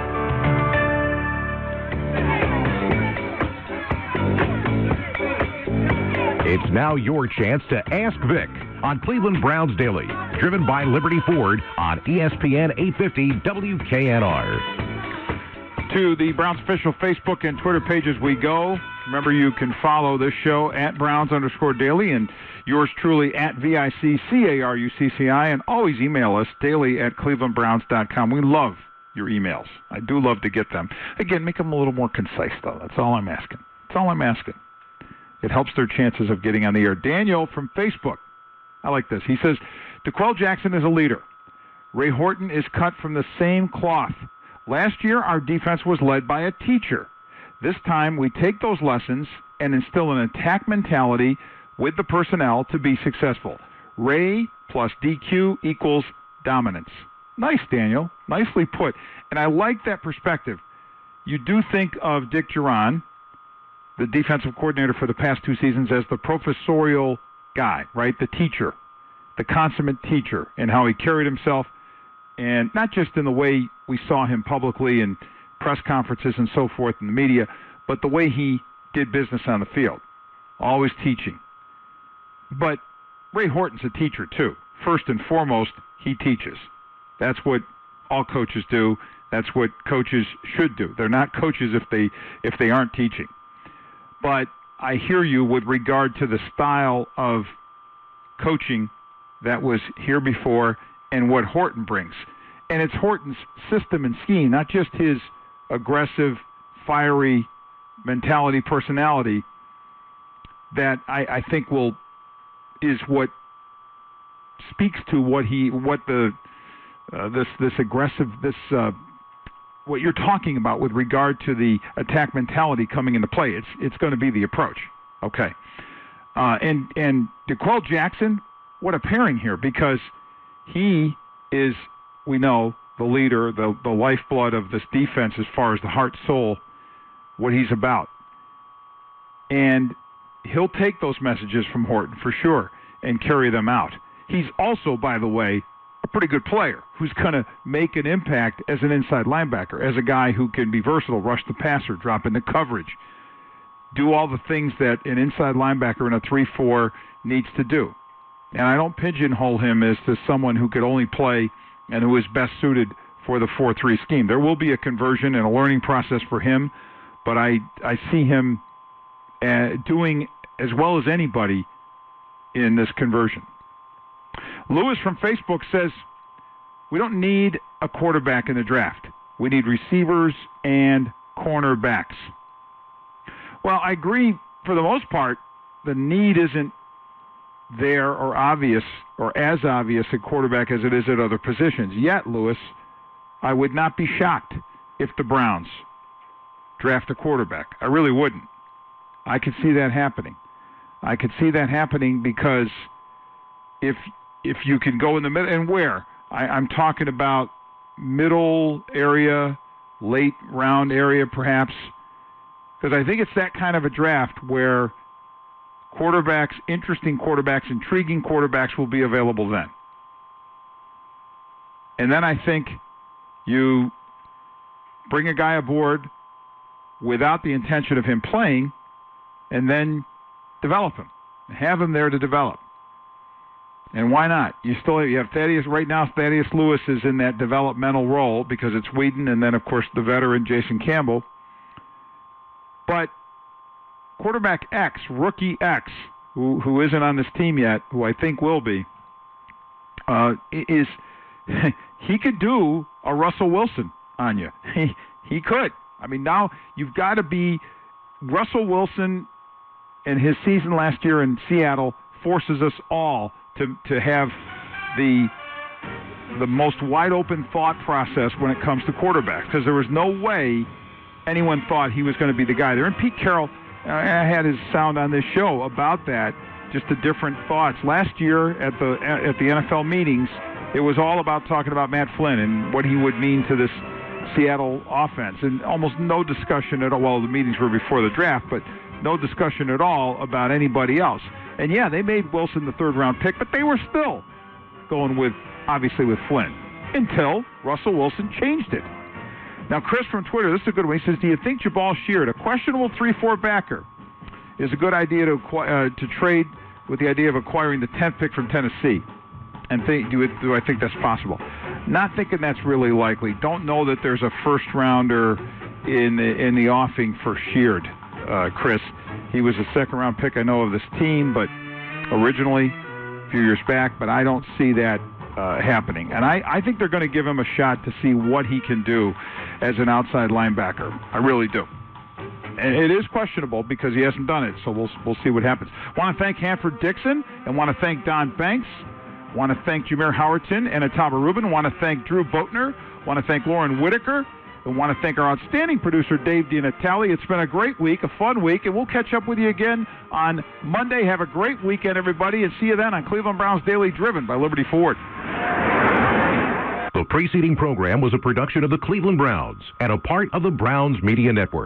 It's now your chance to Ask Vic on Cleveland Browns Daily, driven by Liberty Ford on ESPN 850 WKNR. To the Browns official Facebook and Twitter pages we go. Remember, you can follow this show at Browns_Daily and yours truly at VICCARUCCI, and always email us daily at clevelandbrowns.com. We love your emails. I do love to get them. Again, make them a little more concise, though. That's all I'm asking. That's all I'm asking. It helps their chances of getting on the air. Daniel from Facebook. I like this. He says, DeQuell Jackson is a leader. Ray Horton is cut from the same cloth. Last year, our defense was led by a teacher. This time, we take those lessons and instill an attack mentality with the personnel to be successful. Ray plus DQ equals dominance. Nice, Daniel. Nicely put. And I like that perspective. You do think of Dick Duran, the defensive coordinator for the past 2 seasons, as the professorial guy, right? The teacher, the consummate teacher, and how he carried himself, and not just in the way we saw him publicly in press conferences and so forth in the media, but the way he did business on the field, always teaching. But Ray Horton's a teacher too. First and foremost, he teaches. That's what all coaches do. That's what coaches should do. They're not coaches if they aren't teaching. But I hear you with regard to the style of coaching that was here before and what Horton brings. And it's Horton's system and scheme, not just his aggressive, fiery mentality, personality, that I think is what speaks to what you're talking about with regard to the attack mentality coming into play. It's going to be the approach. Okay. And DeQuell Jackson, what a pairing here, because he is, we know, the leader, the lifeblood of this defense as far as the heart, soul, what he's about. And he'll take those messages from Horton for sure and carry them out. He's also, by the way, a pretty good player who's going to make an impact as an inside linebacker, as a guy who can be versatile, rush the passer, drop into coverage, do all the things that an inside linebacker in a 3-4 needs to do. And I don't pigeonhole him as to someone who could only play and who is best suited for the 4-3 scheme. There will be a conversion and a learning process for him, but I see him doing as well as anybody in this conversion. Lewis from Facebook says, we don't need a quarterback in the draft. We need receivers and cornerbacks. Well, I agree for the most part. The need isn't there or obvious or as obvious at quarterback as it is at other positions. Yet, Lewis, I would not be shocked if the Browns draft a quarterback. I really wouldn't. I could see that happening. I could see that happening because if you can go in the middle, and where? I'm talking about middle area, late round area perhaps, because I think it's that kind of a draft where quarterbacks, interesting quarterbacks, intriguing quarterbacks will be available then. And then I think you bring a guy aboard without the intention of him playing and then develop him. Have him there to develop. And why not? You have Thaddeus. Right now, Thaddeus Lewis is in that developmental role because it's Whedon and then, of course, the veteran Jason Campbell. But quarterback X, rookie X, who isn't on this team yet, who I think will be, is he could do a Russell Wilson on you. He could. I mean, now you've got to be Russell Wilson, and his season last year in Seattle forces us all to have the most wide-open thought process when it comes to quarterbacks, because there was no way anyone thought he was going to be the guy there. And Pete Carroll, I had his sound on this show about that, just the different thoughts. Last year at the NFL meetings, it was all about talking about Matt Flynn and what he would mean to this Seattle offense, and almost no discussion at all. Well, the meetings were before the draft, but no discussion at all about anybody else. And yeah, they made Wilson the third-round pick, but they were still going with Flynn until Russell Wilson changed it. Now, Chris from Twitter, this is a good one. He says, do you think Jabal Sheard, a questionable 3-4 backer, is a good idea to trade with the idea of acquiring the 10th pick from Tennessee? And do I think that's possible? Not thinking that's really likely. Don't know that there's a first-rounder in the offing for Sheard, Chris. He was a second-round pick, I know, of this team, but originally a few years back, but I don't see that happening. And I think they're going to give him a shot to see what he can do as an outside linebacker. I really do. And it is questionable because he hasn't done it, so we'll see what happens. Want to thank Hanford Dixon and want to thank Don Banks. Want to thank Jameer Howerton and Ataba Rubin. Want to thank Drew Boatner. Want to thank Lauren Whitaker. And want to thank our outstanding producer, Dave DiNatale. It's been a great week, a fun week, and we'll catch up with you again on Monday. Have a great weekend, everybody, and see you then on Cleveland Browns Daily, driven by Liberty Ford. The preceding program was a production of the Cleveland Browns and a part of the Browns Media Network.